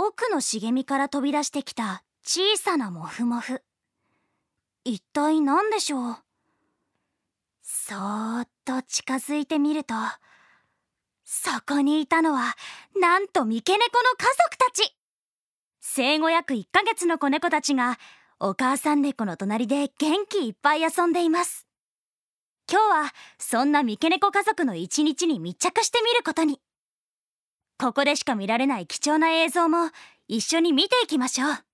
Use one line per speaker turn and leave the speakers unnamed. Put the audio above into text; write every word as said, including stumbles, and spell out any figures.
奥の茂みから飛び出してきた小さなモフモフ。一体何でしょう。そーっと近づいてみると、そこにいたのはなんと三毛猫の家族たち。生後約いっかげつの子猫たちがお母さん猫の隣で元気いっぱい遊んでいます。今日はそんな三毛猫家族の一日に密着してみることに。ここでしか見られない貴重な映像も一緒に見ていきましょう。